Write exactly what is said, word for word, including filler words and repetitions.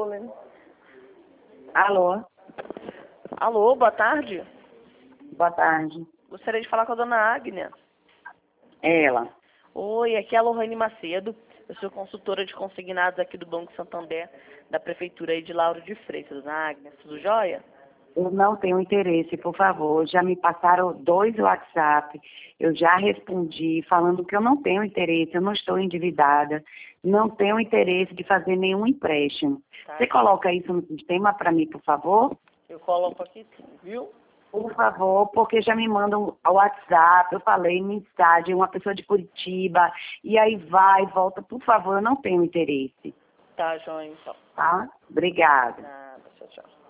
Lene. Alô, Alô, boa tarde. boa tarde. Gostaria de falar com a dona Ágnia. Ela. Oi, aqui é a Lohane Macedo. Eu sou consultora de consignados aqui do Banco Santander, da Prefeitura aí de Lauro de Freitas. Dona Ágnia, tudo jóia? Eu não tenho interesse, por favor. Já me passaram dois WhatsApp. Eu já respondi falando que eu não tenho interesse, eu não estou endividada, não tenho interesse de fazer nenhum empréstimo. Tá. Você coloca isso no sistema para mim, por favor? Eu coloco aqui sim, viu? Por favor, porque já me mandam ao WhatsApp, eu falei, mensagem, uma pessoa de Curitiba, e aí vai, volta, por favor, eu não tenho interesse. Tá, joia, então. Tá? Obrigada. Nada, tchau, tchau.